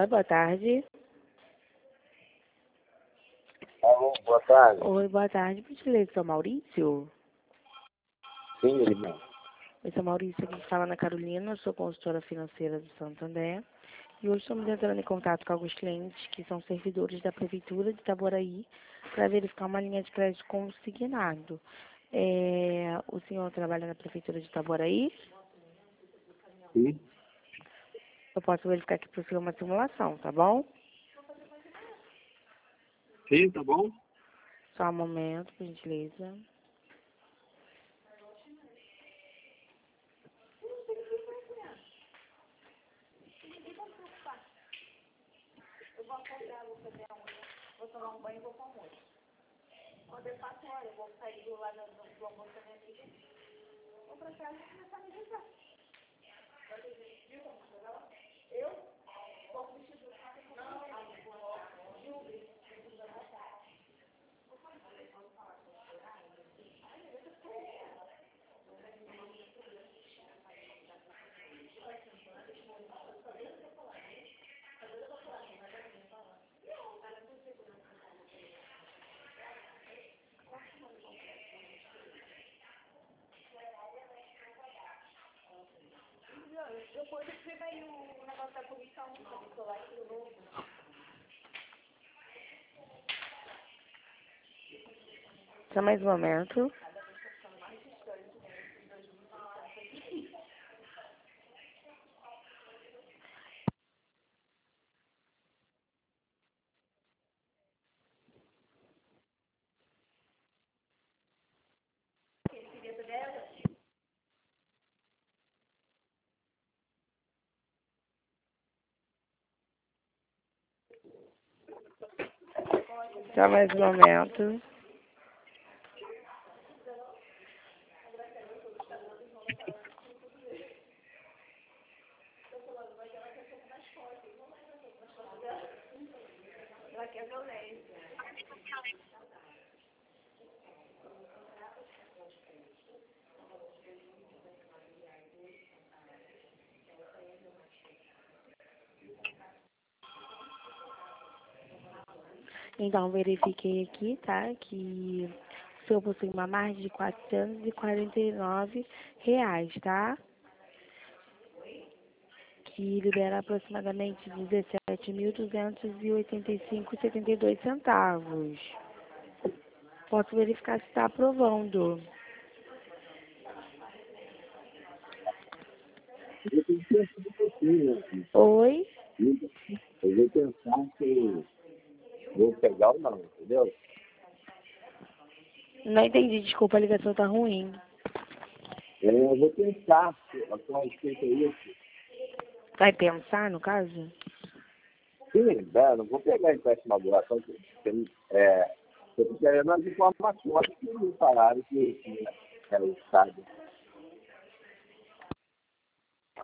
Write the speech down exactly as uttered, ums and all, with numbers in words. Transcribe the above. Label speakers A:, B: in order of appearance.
A: boa tarde.
B: Alô, boa tarde.
A: Oi, boa tarde. Por gentileza, seu Maurício?
B: Sim, irmão.
A: Oi, seu Maurício, aqui que fala na Carolina, eu sou consultora financeira do Santander. E hoje estamos entrando em contato com alguns clientes que são servidores da Prefeitura de Itaboraí para verificar uma linha de crédito consignado. É, o senhor trabalha na Prefeitura de Itaboraí?
B: Sim.
A: Eu posso verificar aqui para o senhor uma simulação, tá bom?
B: Sim, tá bom?
A: Só um momento, por gentileza.
C: Vou tomar um banho e vou para o almoço. Quando eu faço hora, eu vou sair do lado do almoço da minha filha. Vou para casa e começar a me limpar. Eu? Posso vestir do lado e depois você vai o negócio da comissão do celular e do novo.
A: Só mais um momento. Só mais um momento.
C: Ela quer violência.
A: Então, verifiquei aqui, tá, que o senhor possui uma margem de quatrocentos e quarenta e nove reais, tá? Que libera aproximadamente dezessete mil duzentos e oitenta e cinco reais e setenta e dois centavos. Posso verificar se está aprovando.
B: Eu tenho que pensar um pouquinho, né?
A: Oi?
B: Eu vou pensar se vou pegar ou não, entendeu?
A: Não entendi, desculpa, a ligação tá ruim.
B: É, eu vou pensar a sua respeito a isso.
A: Vai pensar, no caso?
B: Sim, né? Não vou pegar empréstimo à duração, porque é, eu tô querendo as informações que me falaram que, que era o Estado.